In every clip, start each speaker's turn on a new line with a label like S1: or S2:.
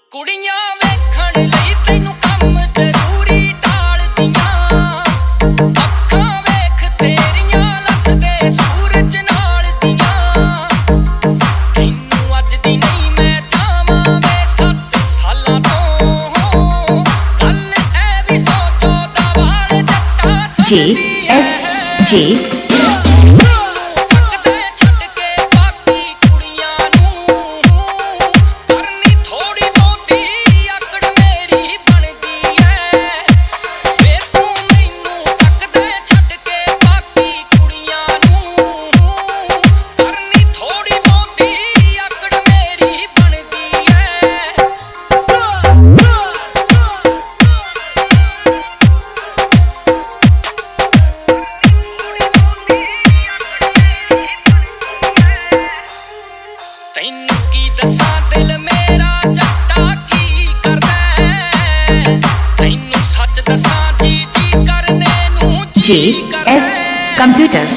S1: ਕੁੜੀਆਂ ਵੇਖਣ ਲਈ ਤੈਨੂੰ ਕੰਮ ਜ਼ਰੂਰੀ ਟਾਲਦੀਆਂ, ਅੱਖਾਂ ਵੇਖ ਤੇਰੀਆਂ ਲੱਥਦੇ ਸੂਰਜ ਨਾਲ ਦੀਆਂ। ਤੈਨੂੰ ਅੱਜ ਦੀ ਨਹੀਂ ਮੈਂ ਚਾਹਵਾਂ ਵੇ 7 ਸਾਲਾਂ ਤੋਂ, ਗੱਲ ਐ ਵੀ ਸੋਚੋ ਦਾ ਵਾਲ ਜੱਟਾ ਸੁਣਦੀ
S2: JSJ
S1: ਤੈਨੂੰ ਕੀ ਦੱਸਾਂ ਦਿਲ ਮੇਰਾ ਜੱਟਾ ਕੀ ਕਰਦਾ, ਤੈਨੂੰ ਸੱਚ ਦੱਸਾਂ ਜੀ ਕਰਨੇ ਨੂੰ ਜੀ ਕਰਦਾ।
S2: Computers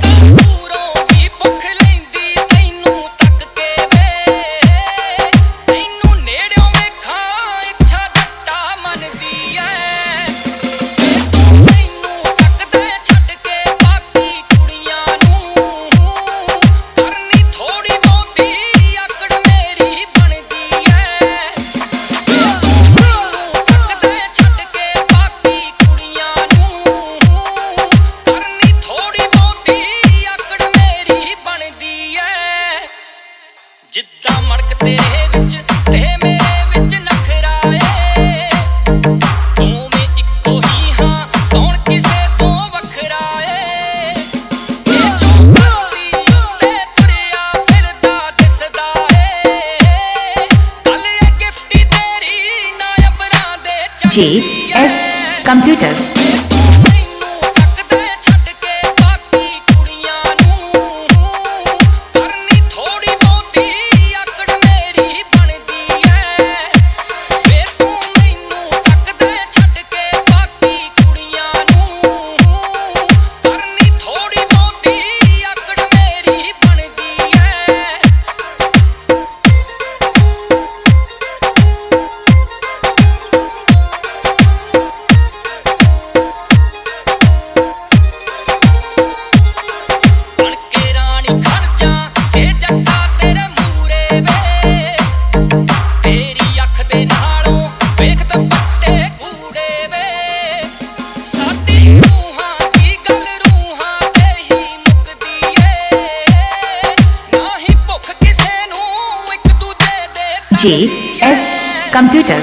S2: ਜਿੱਦਾਂ ਮੜਕ ਤੇਰੇ ਵਿੱਚ ਤੇ ਮੇਰੇ ਵਿੱਚ ਨਖਰਾ ਏ, ਦੋਵੇਂ ਇੱਕੋ ਹੀ ਹਾਂ ਕੌਣ ਕਿਸੇ ਤੋਂ ਵੱਖਰਾ ਏ। ਧਰਤੀ ਉੱਤੇ ਤੁਰਿਆ ਫਿਰਦਾ ਦਿਸਦਾ ਏ, ਕੱਲ ਇਹ ਗਿਫਟੀ ਤੇਰੀ ਨਾ ਅੰਬਰਾਂ ਦੇ ਚੜ੍ਹਦੀ ਏ। Computers JS Computers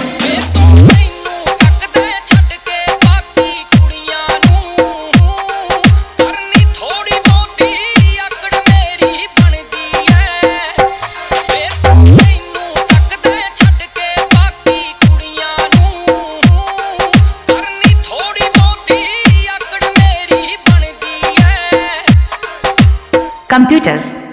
S2: Computers